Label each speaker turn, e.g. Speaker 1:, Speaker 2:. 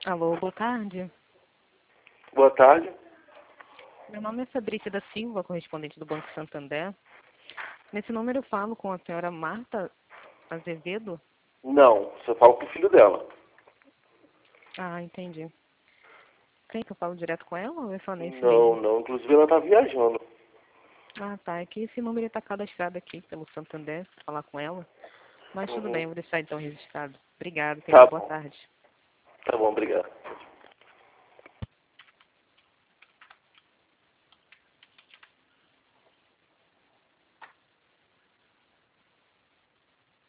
Speaker 1: Alô, boa tarde.
Speaker 2: Boa tarde.
Speaker 1: Meu nome é Fabrícia da Silva, correspondente do Banco Santander. Nesse número eu falo com a senhora Marta Azevedo?
Speaker 2: Não, você fala com o filho dela.
Speaker 1: Ah, entendi. Tem que eu falo direto com ela ou é só nesse
Speaker 2: Não,
Speaker 1: mesmo?
Speaker 2: não. Inclusive ela tá viajando.
Speaker 1: Ah, tá. É que esse número está cadastrado aqui pelo Santander, para falar com ela. Mas tudo bem, eu vou deixar então registrado. Obrigada, tenha
Speaker 2: Tá
Speaker 1: uma boa
Speaker 2: bom.
Speaker 1: tarde.
Speaker 2: Tá bom, obrigado.